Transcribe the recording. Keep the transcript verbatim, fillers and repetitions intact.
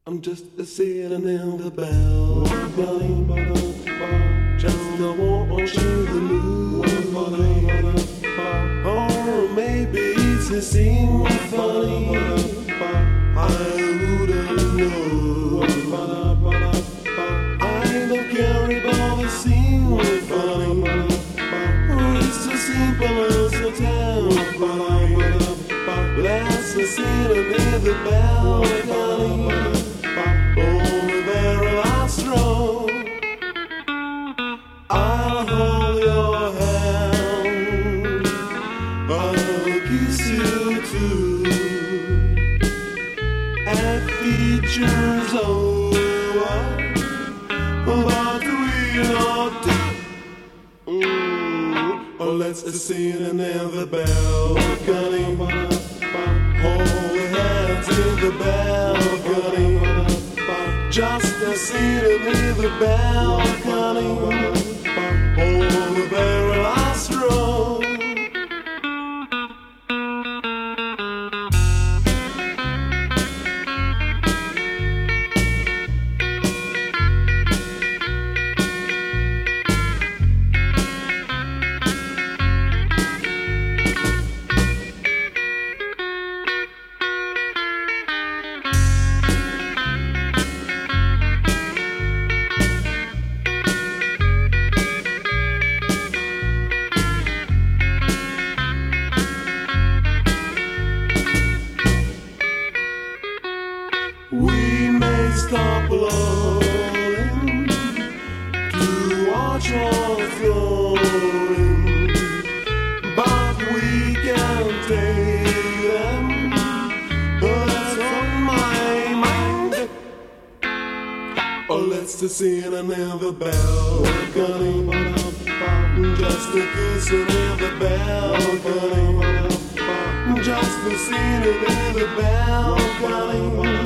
I'm just a sitting in the balcony, just a watching the moon. Or maybe it's a scene funny, I wouldn't know. I don't care about the scene funny, it's as simple as a town. Let's sit in the balcony. Over there I'll stroll. I'll hold your hand, I'll kiss you too. At features over, but we not do. Mm. Oh, let's sit in the balcony. Hold hands in the balcony. Just a seat in the balcony. Over there I stroll. We may stop rolling to watch what's going, but we can take them. That's on my mind. Oh, let's just sit in the balcony, just a kiss in the balcony, just a sit in the balcony.